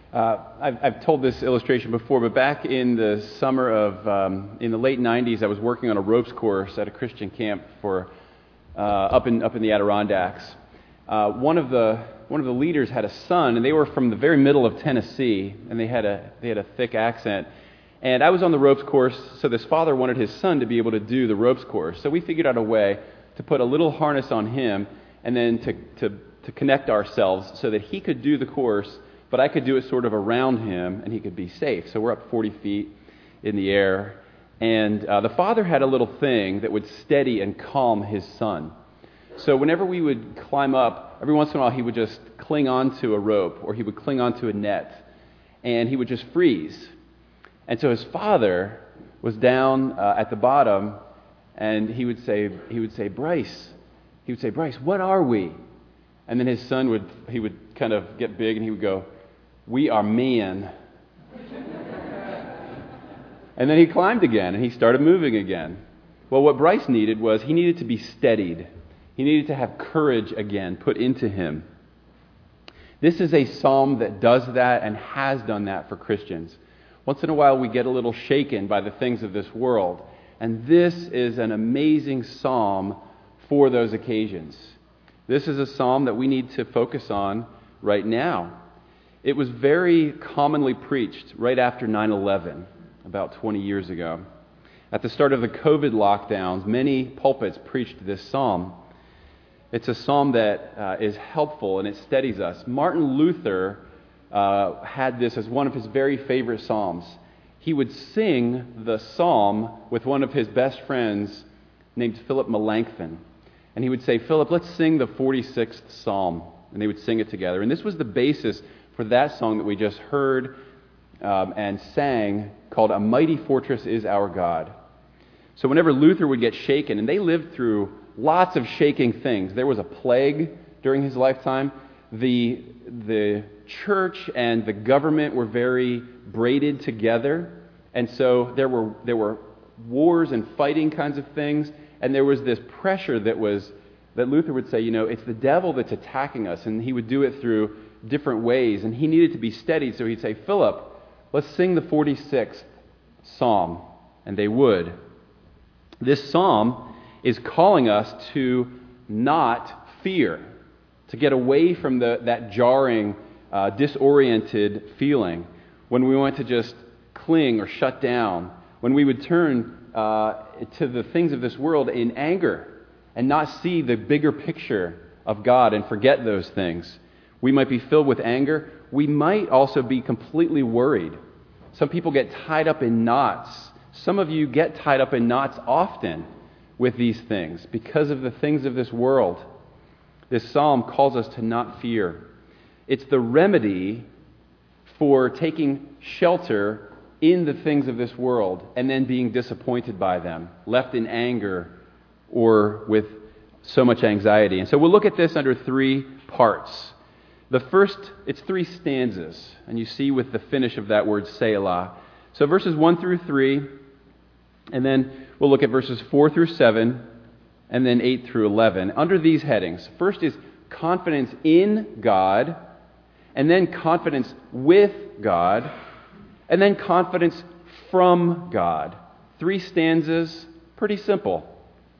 I've told this illustration before, but back in the summer of, in the late 90s, I was working on a ropes course at a Christian camp for up in the Adirondacks. One of the leaders had a son, and they were from the very middle of Tennessee, and they had a thick accent. And I was on the ropes course, so this father wanted his son to be able to do the ropes course. So we figured out a way to put a little harness on him, and then to connect ourselves so that he could do the course, but I could do it sort of around him, and he could be safe. So we're up 40 feet in the air, and the father had a little thing that would steady and calm his son. So whenever we would climb up, every once in a while he would just cling onto a rope, or he would cling onto a net, and he would just freeze. And so his father was down at the bottom, and he would say, Bryce, what are we? And then his son would kind of get big, and he would go, we are man. And then he climbed again, and he started moving again. Well, what Bryce needed was he needed to be steadied. He needed to have courage again put into him. This is a psalm that does that and has done that for Christians. Once in a while we get a little shaken by the things of this world, and this is an amazing psalm for those occasions. This is a psalm that we need to focus on right now. It was very commonly preached right after 9/11, about 20 years ago. At the start of the COVID lockdowns, many pulpits preached this psalm. It's a psalm that is helpful and it steadies us. Martin Luther had this as one of his very favorite psalms. He would sing the psalm with one of his best friends named Philip Melanchthon. And he would say, Philip, let's sing the 46th psalm. And they would sing it together. And this was the basis for that song that we just heard and sang, called A Mighty Fortress Is Our God. So whenever Luther would get shaken, and they lived through lots of shaking things. There was a plague during his lifetime. The church and the government were very braided together. And so there were wars and fighting kinds of things. And there was this pressure that Luther would say, it's the devil that's attacking us. And he would do it through different ways. And he needed to be steadied. So he'd say, Philip, let's sing the 46th psalm. And they would. This psalm is calling us to not fear, to get away from that jarring, disoriented feeling when we want to just cling or shut down, when we would turn to the things of this world in anger and not see the bigger picture of God and forget those things. We might be filled with anger. We might also be completely worried. Some people get tied up in knots. Some of you get tied up in knots often with these things because of the things of this world. This psalm calls us to not fear. It's the remedy for taking shelter in the things of this world and then being disappointed by them, left in anger or with so much anxiety. And so we'll look at this under three parts. The first, it's three stanzas, and you see with the finish of that word Selah. So verses 1 through 3, and then we'll look at verses 4 through 7, and then 8 through 11. Under these headings, first is confidence in God, and then confidence with God, and then confidence from God. Three stanzas, pretty simple.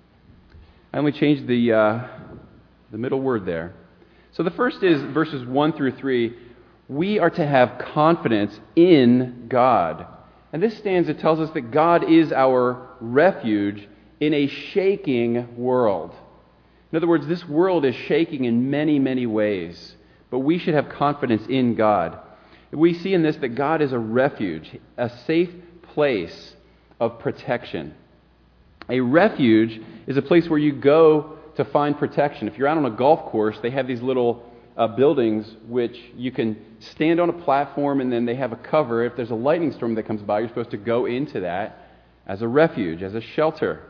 I only changed the middle word there. So the first is verses 1 through 3. We are to have confidence in God. And this stanza tells us that God is our refuge in a shaking world. In other words, this world is shaking in many, many ways, but we should have confidence in God. We see in this that God is a refuge, a safe place of protection. A refuge is a place where you go to find protection. If you're out on a golf course, they have these little buildings which you can stand on a platform and then they have a cover. If there's a lightning storm that comes by, you're supposed to go into that as a refuge, as a shelter.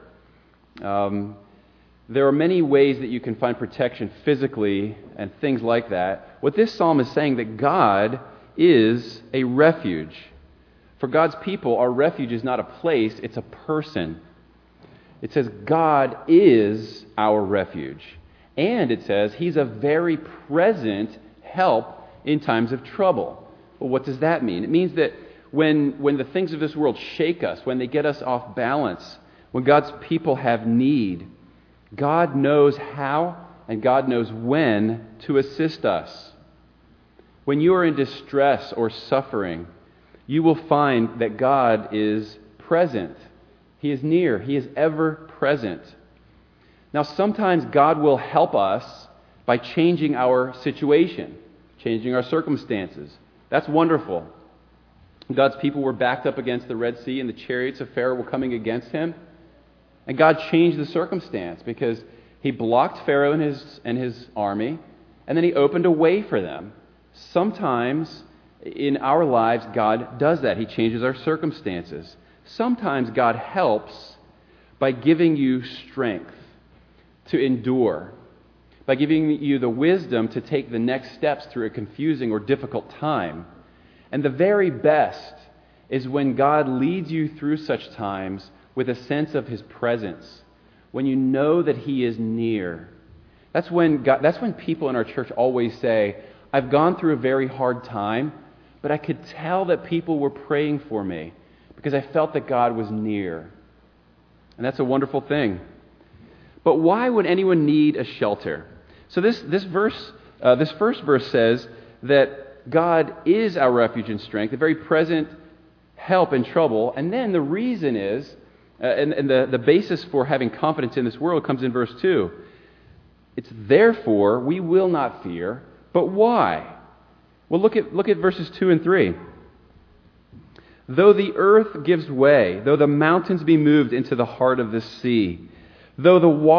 There are many ways that you can find protection physically and things like that. What this psalm is saying that God is a refuge. For God's people, our refuge is not a place, it's a person. It says God is our refuge. And it says He's a very present help in times of trouble. Well, what does that mean? It means that when the things of this world shake us, when they get us off balance, when God's people have need, God knows how and God knows when to assist us. When you are in distress or suffering, you will find that God is present. He is near. He is ever present. Now, sometimes God will help us by changing our situation, changing our circumstances. That's wonderful. God's people were backed up against the Red Sea, and the chariots of Pharaoh were coming against him. And God changed the circumstance because he blocked Pharaoh and his army, and then he opened a way for them. Sometimes in our lives, God does that. He changes our circumstances. Sometimes God helps by giving you strength to endure, by giving you the wisdom to take the next steps through a confusing or difficult time. And the very best is when God leads you through such times with a sense of His presence, when you know that He is near. That's when people in our church always say, I've gone through a very hard time, but I could tell that people were praying for me because I felt that God was near. And that's a wonderful thing. But why would anyone need a shelter? So this first verse says that God is our refuge and strength, a very present help in trouble. And then the reason is, and the basis for having confidence in this world comes in verse 2. It's therefore we will not fear, but why? Well, look at verses 2 and 3. Though the earth gives way, though the mountains be moved into the heart of the sea, though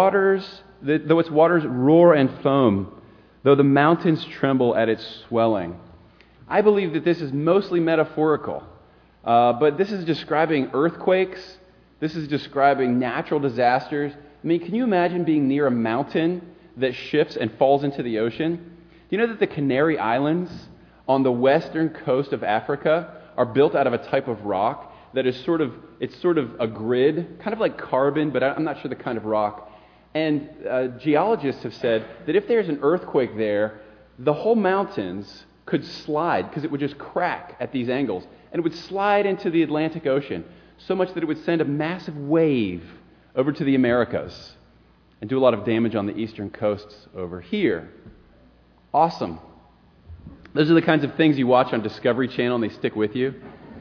its waters roar and foam, though the mountains tremble at its swelling. I believe that this is mostly metaphorical, but this is describing earthquakes. This is describing natural disasters. I mean, can you imagine being near a mountain that shifts and falls into the ocean? Do you know that the Canary Islands on the western coast of Africa are built out of a type of rock that is sort of a grid, kind of like carbon, but I'm not sure the kind of rock. And geologists have said that if there's an earthquake there, the whole mountains could slide because it would just crack at these angles, and it would slide into the Atlantic Ocean so much that it would send a massive wave over to the Americas and do a lot of damage on the eastern coasts over here. Awesome. Those are the kinds of things you watch on Discovery Channel and they stick with you.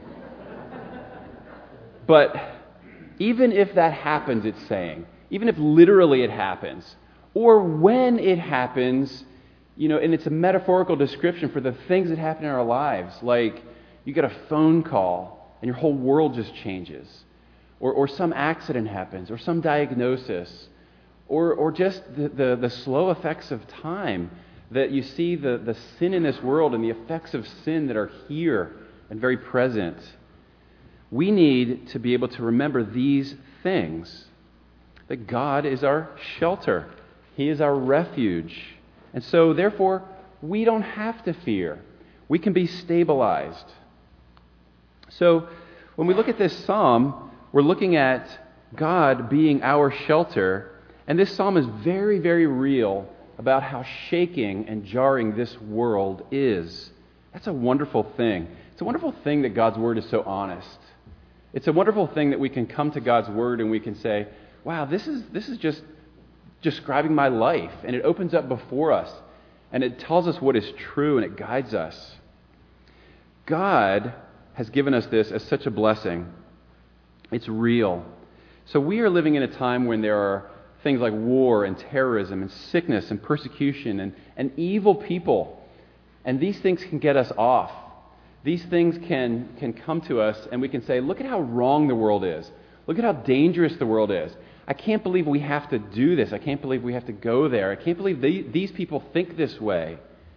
But even if that happens, it's saying, even if literally it happens, or when it happens, and it's a metaphorical description for the things that happen in our lives, like you get a phone call and your whole world just changes, or some accident happens, or some diagnosis, or just the slow effects of time, that you see the sin in this world and the effects of sin that are here and very present. We need to be able to remember these things, that God is our shelter. He is our refuge. And so, therefore, we don't have to fear. We can be stabilized. So, when we look at this psalm, we're looking at God being our shelter, and this psalm is very, very real about how shaking and jarring this world is. That's a wonderful thing. It's a wonderful thing that God's Word is so honest. It's a wonderful thing that we can come to God's Word and we can say, wow, this is just describing my life. And it opens up before us. And it tells us what is true and it guides us. God has given us this as such a blessing. It's real. So we are living in a time when there are things like war and terrorism and sickness and persecution and evil people. And these things can get us off. These things can come to us and we can say, look at how wrong the world is. Look at how dangerous the world is. I can't believe we have to do this. I can't believe we have to go there. I can't believe these people think this way.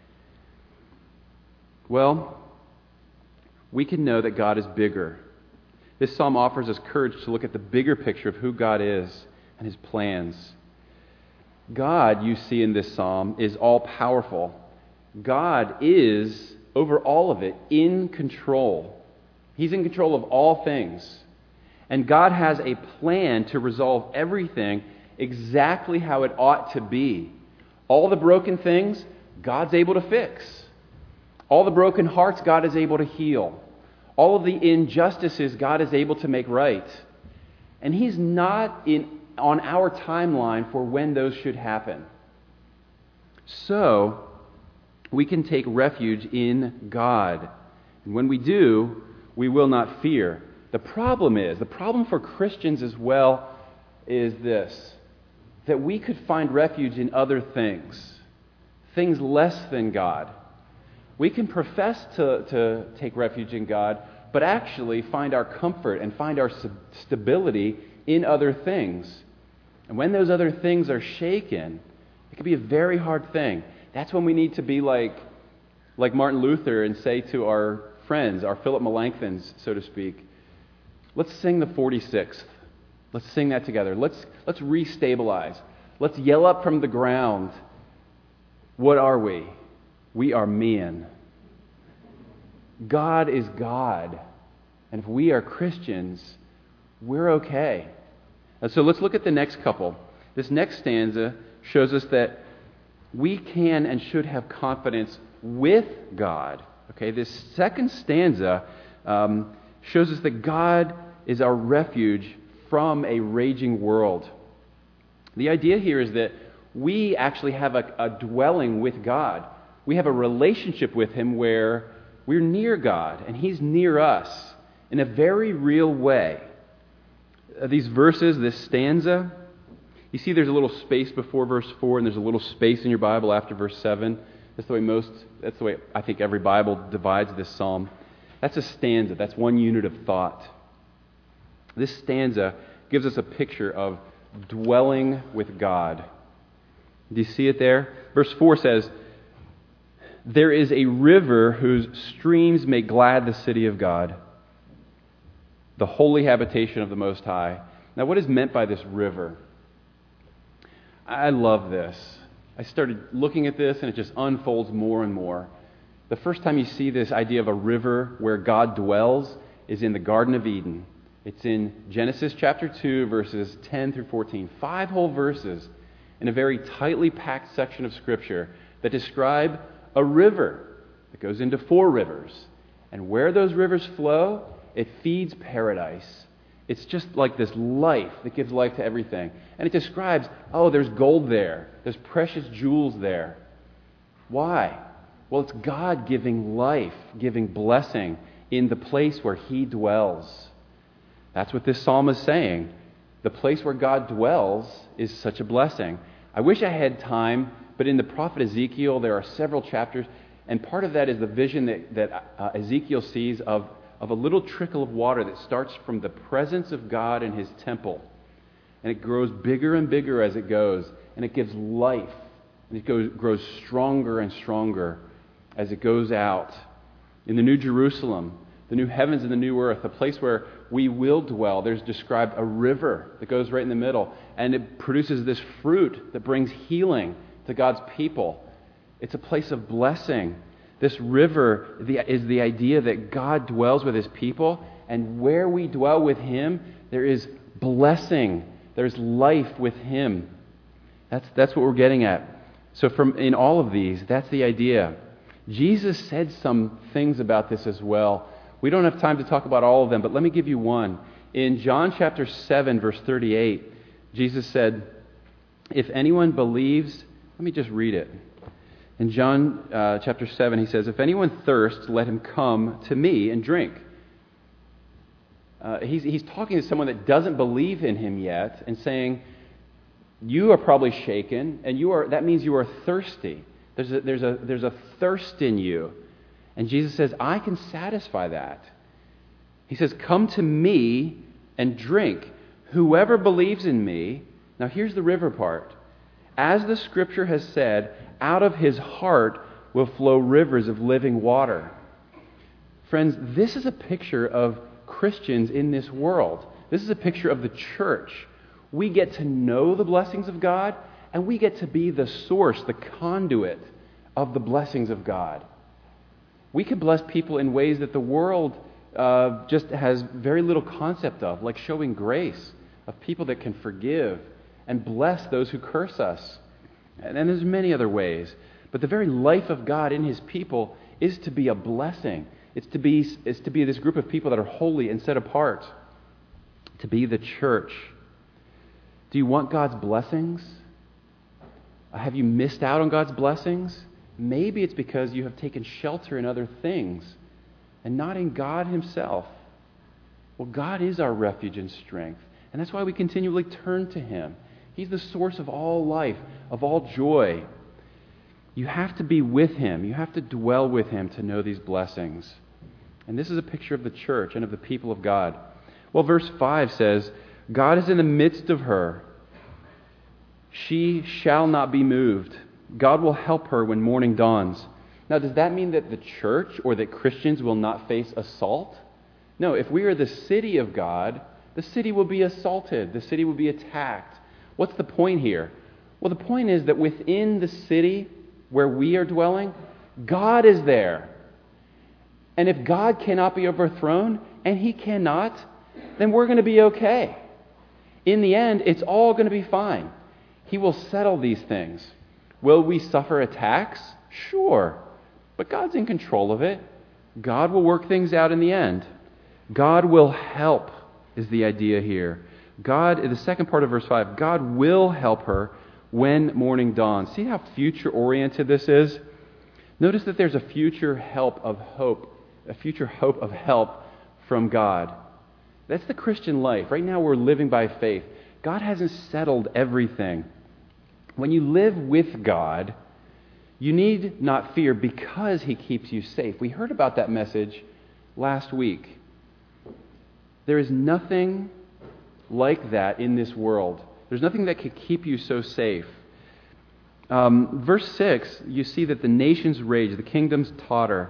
Well, we can know that God is bigger. This psalm offers us courage to look at the bigger picture of who God is and His plans. God, you see in this psalm, is all-powerful. God is, over all of it, in control. He's in control of all things. And God has a plan to resolve everything exactly how it ought to be. All the broken things, God's able to fix. All the broken hearts God is able to heal. All of the injustices God is able to make right. And He's not on our timeline for when those should happen. So, we can take refuge in God. And when we do, we will not fear. The problem for Christians as well is this, that we could find refuge in other things less than God. We can profess to take refuge in God, but actually find our comfort and find our stability in other things. And when those other things are shaken, it can be a very hard thing. That's when we need to be like Martin Luther and say to our friends, our Philip Melanchthons, so to speak, let's sing the 46th. Let's sing that together. Let's restabilize. Let's yell up from the ground. What are we? We are men. God is God. And if we are Christians, we're okay. And so let's look at the next couple. This next stanza shows us that we can and should have confidence with God. Okay, this second stanza shows us that God is our refuge from a raging world. The idea here is that we actually have a dwelling with God. We have a relationship with Him where we're near God and He's near us in a very real way. These verses, this stanza, you see there's a little space before verse 4 and there's a little space in your Bible after verse 7. That's the way I think every Bible divides this psalm. That's a stanza. That's one unit of thought. This stanza gives us a picture of dwelling with God. Do you see it there? Verse 4 says, "There is a river whose streams make glad the city of God, the holy habitation of the Most High." Now, what is meant by this river? I love this. I started looking at this, and it just unfolds more and more. The first time you see this idea of a river where God dwells is in the Garden of Eden. It's in Genesis chapter 2, verses 10 through 14. 5 whole verses in a very tightly packed section of Scripture that describe a river that goes into 4 rivers. And where those rivers flow, it feeds paradise. It's just like this life that gives life to everything. And it describes, there's gold there. There's precious jewels there. Why? Well, it's God giving life, giving blessing in the place where He dwells. That's what this psalm is saying. The place where God dwells is such a blessing. I wish I had time, but in the prophet Ezekiel, there are several chapters, and part of that is the vision that Ezekiel sees of a little trickle of water that starts from the presence of God in His temple. And it grows bigger and bigger as it goes, and it gives life. And it grows stronger and stronger as it goes out. In the New Jerusalem, the new heavens and the new earth, the place where we will dwell, there's described a river that goes right in the middle, and it produces this fruit that brings healing to God's people. It's a place of blessing. This river is the idea that God dwells with His people, and where we dwell with Him, there is blessing. There's life with Him. That's what we're getting at. So in all of these, that's the idea. Jesus said some things about this as well. We don't have time to talk about all of them, but let me give you one. In John chapter 7, verse 38, Jesus said, "If anyone believes," let me just read it. In John chapter 7, He says, "If anyone thirsts, let him come to me and drink." He's talking to someone that doesn't believe in Him yet and saying, you are probably shaken, and that means you are thirsty. There's a thirst in you. And Jesus says, I can satisfy that. He says, come to me and drink. Whoever believes in me, now here's the river part. As the Scripture has said, out of his heart will flow rivers of living water. Friends, this is a picture of Christians in this world. This is a picture of the church. We get to know the blessings of God, and we get to be the source, the conduit of the blessings of God. We can bless people in ways that the world just has very little concept of, like showing grace, of people that can forgive and bless those who curse us. And there's many other ways. But the very life of God in His people is to be a blessing. It's to be this group of people that are holy and set apart. To be the church. Do you want God's blessings? Have you missed out on God's blessings? Maybe it's because you have taken shelter in other things and not in God Himself. Well, God is our refuge and strength, and that's why we continually turn to Him. He's the source of all life, of all joy. You have to be with Him. You have to dwell with Him to know these blessings. And this is a picture of the church and of the people of God. Well, verse 5 says, God is in the midst of her. She shall not be moved. God will help her when morning dawns. Now, does that mean that the church or that Christians will not face assault? No, if we are the city of God, the city will be assaulted. The city will be attacked. What's the point here? Well, the point is that within the city where we are dwelling, God is there. And if God cannot be overthrown, and He cannot, then we're going to be okay. In the end, it's all going to be fine. He will settle these things. Will we suffer attacks? Sure. But God's in control of it. God will work things out in the end. God will help is the idea here. God, the second part of verse 5, God will help her when morning dawns. See how future-oriented this is? Notice that there's a future hope of help from God. That's the Christian life. Right now we're living by faith. God hasn't settled everything. When you live with God, you need not fear because He keeps you safe. We heard about that message last week. There is nothing like that in this world. There's nothing that could keep you so safe. Verse 6, you see that the nations rage, the kingdoms totter.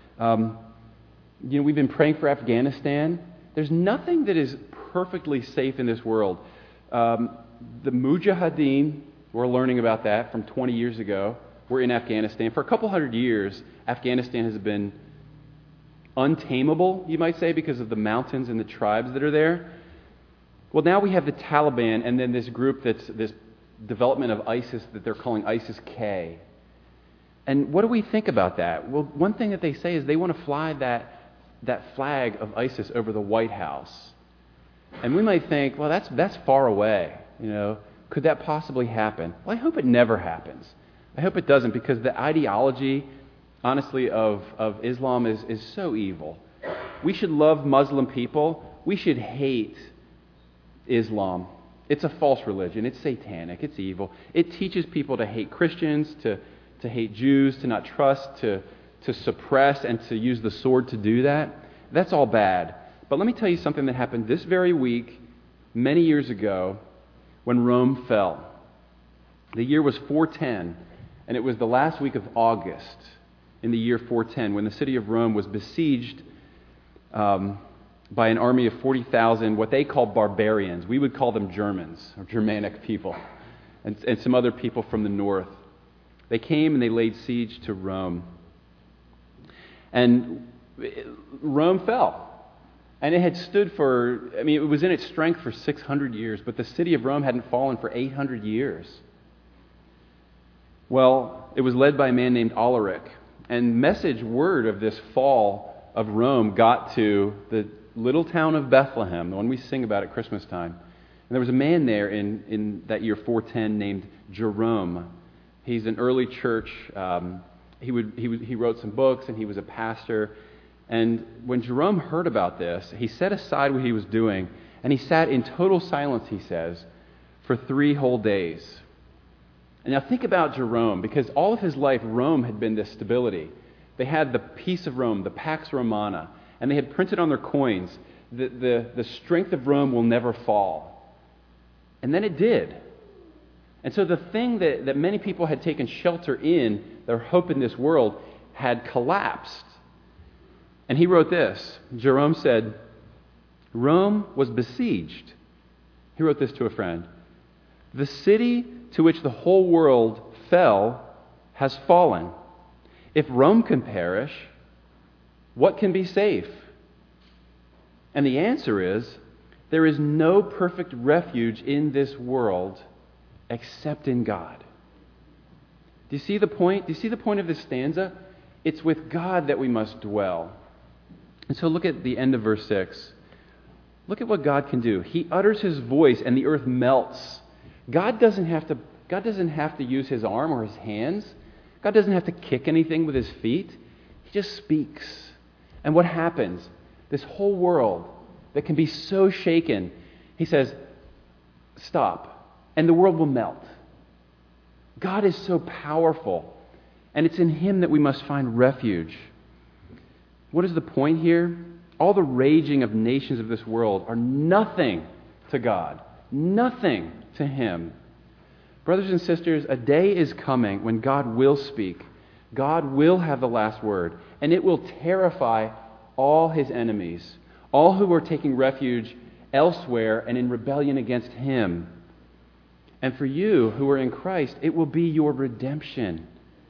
We've been praying for Afghanistan. There's nothing that is perfectly safe in this world. The Mujahideen, we're learning about that from 20 years ago. We're in Afghanistan. For a couple hundred years, Afghanistan has been untamable, you might say, because of the mountains and the tribes that are there. Well, now we have the Taliban and then this group that's this development of ISIS that they're calling ISIS-K. And what do we think about that? Well, one thing that they say is they want to fly that flag of ISIS over the White House. And we might think, well, that's far away. Could that possibly happen? Well, I hope it never happens. I hope it doesn't, because the ideology, honestly, of Islam is so evil. We should love Muslim people. We should hate Islam. It's a false religion. It's satanic. It's evil. It teaches people to hate Christians, to hate Jews, to not trust, to suppress, and to use the sword to do that. That's all bad. But let me tell you something that happened this very week, many years ago, when Rome fell. The year was 410, and it was the last week of August in the year 410 when the city of Rome was besieged by an army of 40,000, what they called barbarians. We would call them Germans, or Germanic people, and some other people from the north. They came and they laid siege to Rome. And Rome fell. And it had stood it was in its strength for 600 years, but the city of Rome hadn't fallen for 800 years. Well, it was led by a man named Alaric. And word of this fall of Rome got to the little town of Bethlehem, the one we sing about at Christmas time. And there was a man there in that year 410 named Jerome. He's an early church. He wrote some books, and he was a pastor. And when Jerome heard about this, he set aside what he was doing, and he sat in total silence, he says, for 3 whole days. And now think about Jerome, because all of his life, Rome had been this stability. They had the peace of Rome, the Pax Romana, and they had printed on their coins, the strength of Rome will never fall. And then it did. And so the thing that many people had taken shelter in, their hope in this world, had collapsed. And he wrote this. Jerome said, Rome was besieged. He wrote this to a friend. The city to which the whole world fell has fallen. If Rome can perish, what can be safe? And the answer is, there is no perfect refuge in this world except in God. Do you see the point? Do you see the point of this stanza? It's with God that we must dwell. And so look at the end of verse 6. Look at what God can do. He utters his voice and the earth melts. God doesn't have to use his arm or his hands. God doesn't have to kick anything with his feet. He just speaks. And what happens? This whole world that can be so shaken, he says, stop, and the world will melt. God is so powerful, and it's in him that we must find refuge. What is the point here? All the raging of nations of this world are nothing to God, nothing to him. Brothers and sisters, a day is coming when God will speak. God will have the last word, and it will terrify all his enemies, all who are taking refuge elsewhere and in rebellion against him. And for you who are in Christ, it will be your redemption.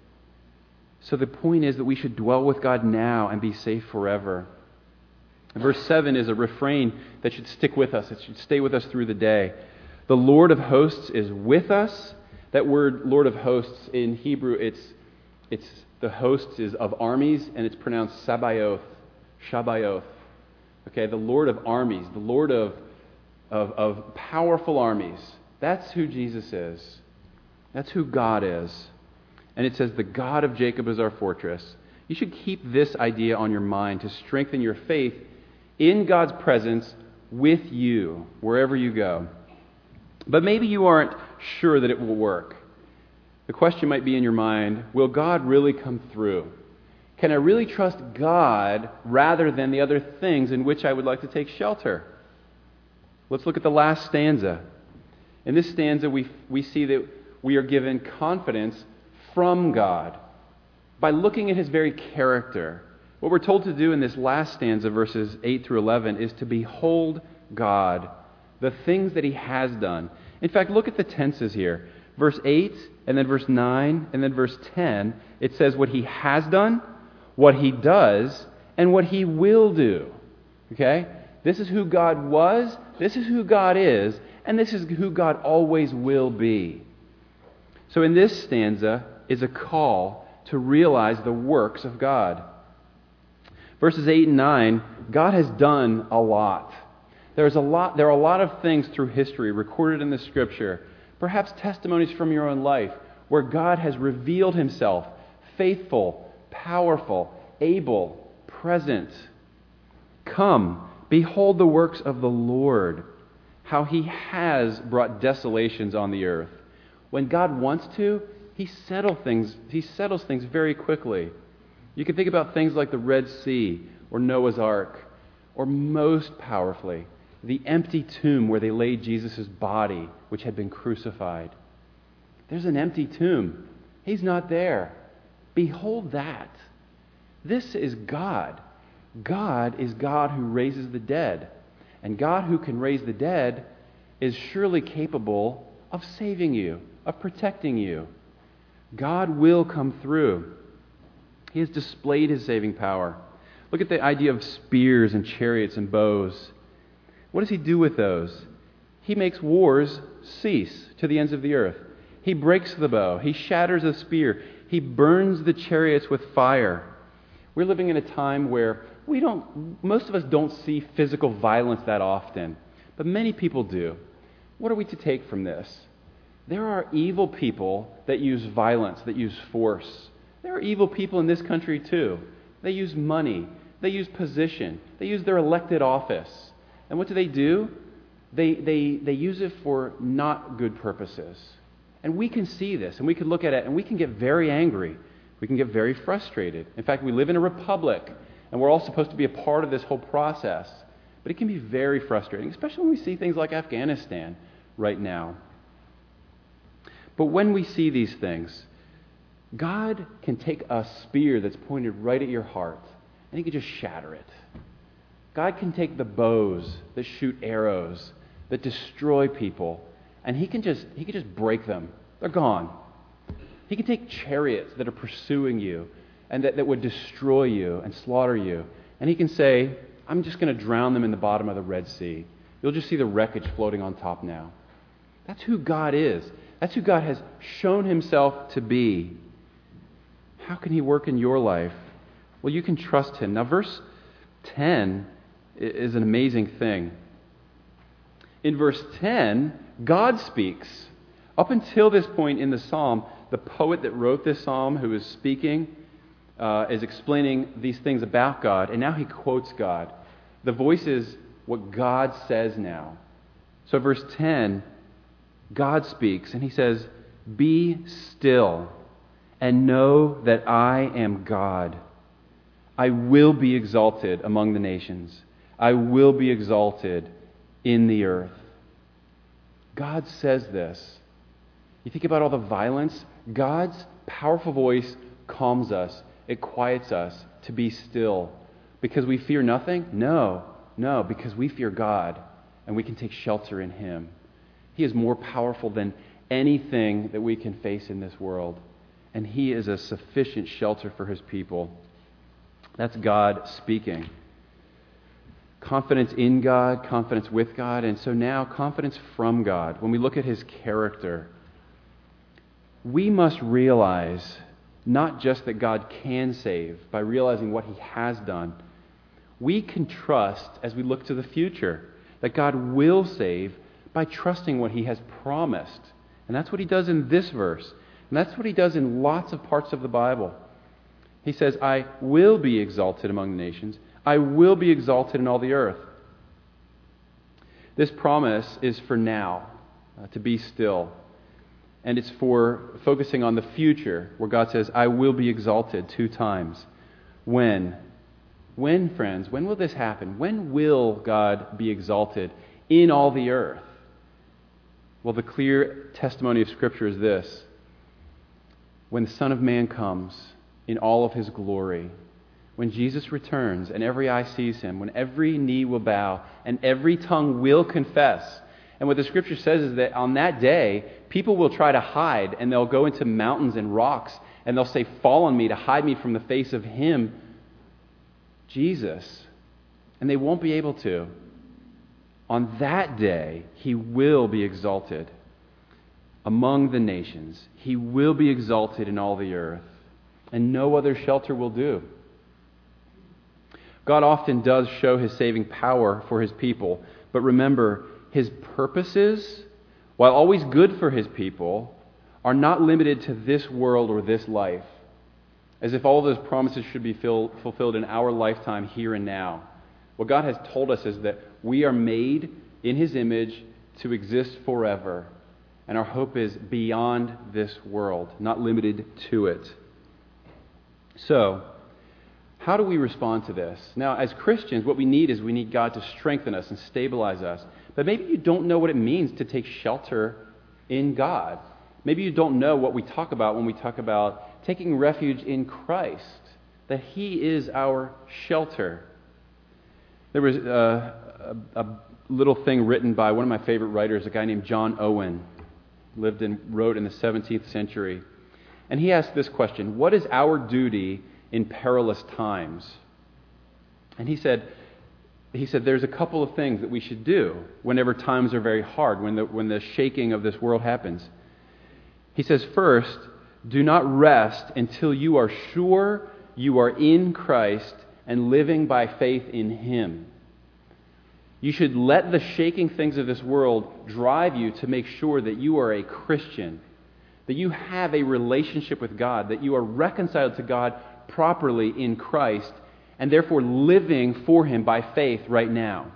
So the point is that we should dwell with God now and be safe forever. Verse 7 is a refrain that should stick with us. It should stay with us through the day. The Lord of hosts is with us. That word Lord of hosts in Hebrew, it's the hosts is of armies, and it's pronounced Sabaoth. Shabaoth. Okay, the Lord of armies, the Lord of powerful armies. That's who Jesus is. That's who God is. And it says, the God of Jacob is our fortress. You should keep this idea on your mind to strengthen your faith in God's presence with you, wherever you go. But maybe you aren't sure that it will work. The question might be in your mind, will God really come through? Can I really trust God rather than the other things in which I would like to take shelter? Let's look at the last stanza. In this stanza, we see that we are given confidence from God by looking at his very character. What we're told to do in this last stanza, verses 8 through 11, is to behold God, the things that he has done. In fact, look at the tenses here. Verse 8, and then verse 9, and then verse 10, it says what he has done, what he does, and what he will do. Okay? This is who God was, this is who God is, and this is who God always will be. So in this stanza is a call to realize the works of God. Verses 8 and 9, God has done a lot. There are a lot of things through history recorded in the Scripture, perhaps testimonies from your own life, where God has revealed himself faithful, powerful, able, present. Come, behold the works of the Lord, how he has brought desolations on the earth. When God wants to, he settles things very quickly. You can think about things like the Red Sea or Noah's Ark, or most powerfully, the empty tomb where they laid Jesus' body, which had been crucified. There's an empty tomb. He's not there. Behold that. This is God. God is God who raises the dead. And God who can raise the dead is surely capable of saving you, of protecting you. God will come through. He has displayed his saving power. Look at the idea of spears and chariots and bows. What does he do with those? He makes wars cease to the ends of the earth. He breaks the bow. He shatters the spear. He burns the chariots with fire. We're living in a time where most of us don't see physical violence that often, but many people do. What are we to take from this? There are evil people that use violence, that use force. There are evil people in this country too. They use money. They use position. They use their elected office. And what do? They use it for not good purposes. And we can see this, and we can look at it, and we can get very angry. We can get very frustrated. In fact, we live in a republic, and we're all supposed to be a part of this whole process. But it can be very frustrating, especially when we see things like Afghanistan right now. But when we see these things, God can take a spear that's pointed right at your heart, and he can just shatter it. God can take the bows that shoot arrows, that destroy people, and he can just break them. They're gone. He can take chariots that are pursuing you and that would destroy you and slaughter you, and he can say, I'm just going to drown them in the bottom of the Red Sea. You'll just see the wreckage floating on top now. That's who God is. That's who God has shown himself to be. How can he work in your life? Well, you can trust him. Now, verse 10 is an amazing thing. In verse 10, God speaks. Up until this point in the psalm, the poet that wrote this psalm, who is speaking, is explaining these things about God, and now he quotes God. The voice is what God says now. So verse 10, God speaks, and he says, "Be still and know that I am God. I will be exalted among the nations. I will be exalted in the earth." God says this. You think about all the violence, God's powerful voice calms us. It quiets us to be still. Because we fear nothing? No, because we fear God and we can take shelter in him. He is more powerful than anything that we can face in this world. And he is a sufficient shelter for his people. That's God speaking. Confidence in God, confidence with God, and so now confidence from God. When we look at his character, we must realize not just that God can save by realizing what he has done. We can trust as we look to the future that God will save by trusting what he has promised. And that's what he does in this verse. And that's what he does in lots of parts of the Bible. He says, "I will be exalted among the nations. I will be exalted in all the earth." This promise is for now, to be still. And it's for focusing on the future, where God says, "I will be exalted" 2 times. When? When, friends? When will this happen? When will God be exalted in all the earth? Well, the clear testimony of Scripture is this. When the Son of Man comes in all of his glory, when Jesus returns and every eye sees him, when every knee will bow and every tongue will confess. And what the Scripture says is that on that day, people will try to hide, and they'll go into mountains and rocks, and they'll say, "Fall on me to hide me from the face of him, Jesus." And they won't be able to. On that day, he will be exalted among the nations. He will be exalted in all the earth, and no other shelter will do. God often does show his saving power for his people, but remember, his purposes, while always good for his people, are not limited to this world or this life, as if all of those promises should be fulfilled in our lifetime here and now. What God has told us is that we are made in his image to exist forever, and our hope is beyond this world, not limited to it. So, how do we respond to this? Now, as Christians, what we need God to strengthen us and stabilize us. But maybe you don't know what it means to take shelter in God. Maybe you don't know what we talk about when we talk about taking refuge in Christ, that he is our shelter. There was a little thing written by one of my favorite writers, a guy named John Owen, wrote in the 17th century. And he asked this question: what is our duty in perilous times? And he said there's a couple of things that we should do whenever times are very hard, when the shaking of this world happens. He says, first, do not rest until you are sure you are in Christ and living by faith in him. You should let the shaking things of this world drive you to make sure that you are a Christian, that you have a relationship with God, that you are reconciled to God properly in Christ, and therefore living for him by faith right now.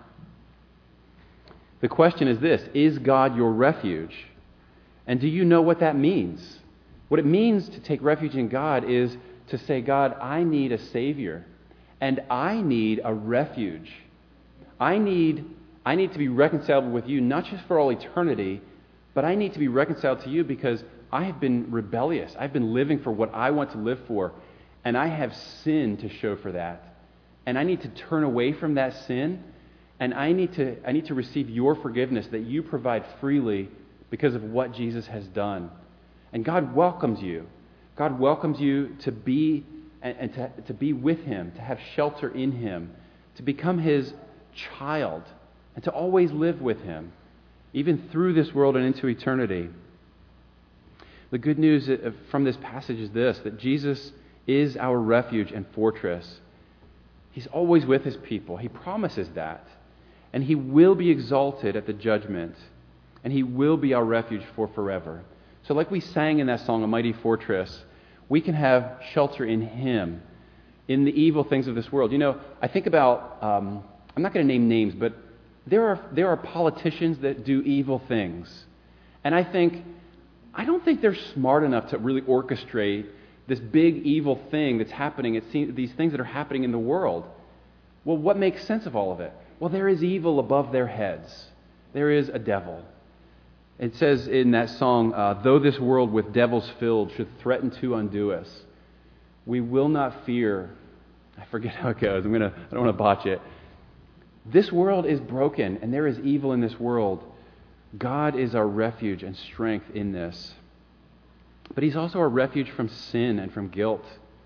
The question is this: is God your refuge? And do you know what that means? What it means to take refuge in God is to say, God, I need a Savior, and I need a refuge. I need to be reconciled with you, not just for all eternity, but I need to be reconciled to you because I have been rebellious. I've been living for what I want to live for, and I have sin to show for that. And I need to turn away from that sin, and I need to receive your forgiveness that you provide freely because of what Jesus has done. And God welcomes you. God welcomes you to be and to be with him, to have shelter in him, to become his child, and to always live with him, even through this world and into eternity. The good news from this passage is this: that Jesus is our refuge and fortress. He's always with his people. He promises that. And he will be exalted at the judgment. And he will be our refuge for forever. So like we sang in that song, A Mighty Fortress, we can have shelter in him, in the evil things of this world. You know, I think about, I'm not going to name names, but there are politicians that do evil things. And I don't think they're smart enough to really orchestrate this big evil thing that's happening. It seems these things that are happening in the world. Well, what makes sense of all of it? Well, there is evil above their heads. There is a devil. It says in that song, though this world with devils filled should threaten to undo us, we will not fear. I forget how it goes. I don't want to botch it. This world is broken, and there is evil in this world. God is our refuge and strength in this. But he's also our refuge from sin and from guilt.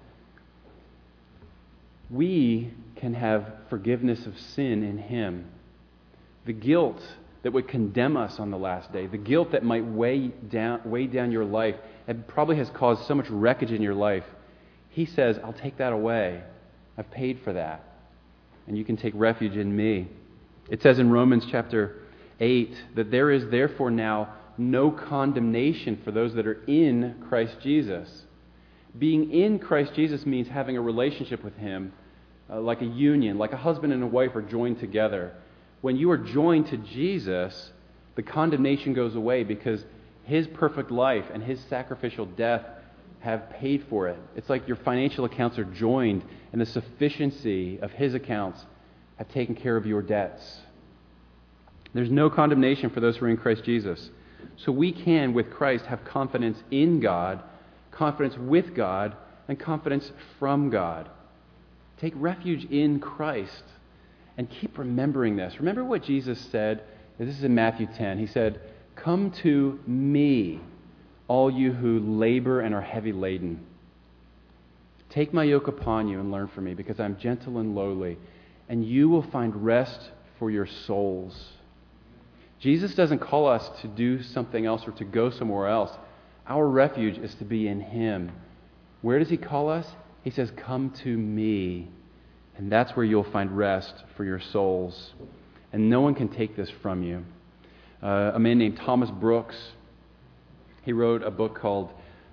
We can have forgiveness of sin in him. The guilt that would condemn us on the last day, the guilt that might weigh down your life, and probably has caused so much wreckage in your life, he says, I'll take that away. I've paid for that. And you can take refuge in me. It says in Romans chapter 8 that there is therefore now no condemnation for those that are in Christ Jesus. Being in Christ Jesus means having a relationship with him, like a union, like a husband and a wife are joined together. When you are joined to Jesus, the condemnation goes away because his perfect life and his sacrificial death have paid for it. It's like your financial accounts are joined, and the sufficiency of his accounts have taken care of your debts. There's no condemnation for those who are in Christ Jesus. So we can, with Christ, have confidence in God, confidence with God, and confidence from God. Take refuge in Christ. And keep remembering this. Remember what Jesus said? This is in Matthew 10. He said, come to me, all you who labor and are heavy laden. Take my yoke upon you and learn from me, because I'm gentle and lowly, and you will find rest for your souls. Jesus doesn't call us to do something else or to go somewhere else. Our refuge is to be in him. Where does he call us? He says, come to me. And that's where you'll find rest for your souls. And no one can take this from you. A man named Thomas Brooks, he wrote a book called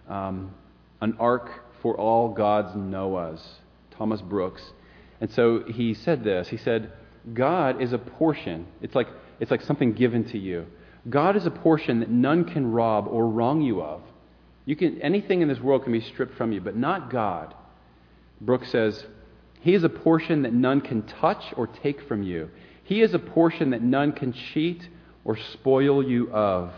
An Ark for All God's Noahs. Thomas Brooks. And so he said this. He said, God is a portion. It's like something given to you. God is a portion that none can rob or wrong you of. Anything in this world can be stripped from you, but not God. Brooks says, he is a portion that none can touch or take from you. He is a portion that none can cheat or spoil you of.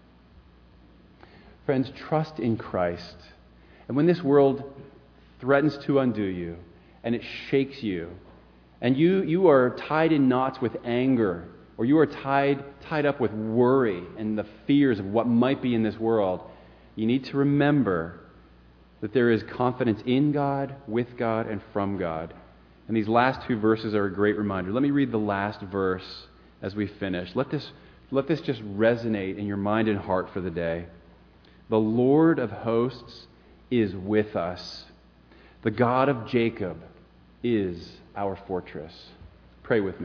Friends, trust in Christ. And when this world threatens to undo you, and it shakes you, and you are tied in knots with anger, or you are tied up with worry and the fears of what might be in this world, you need to remember that there is confidence in God, with God, and from God. And these last two verses are a great reminder. Let me read the last verse as we finish. Let this just resonate in your mind and heart for the day. The Lord of hosts is with us. The God of Jacob is our fortress. Pray with me.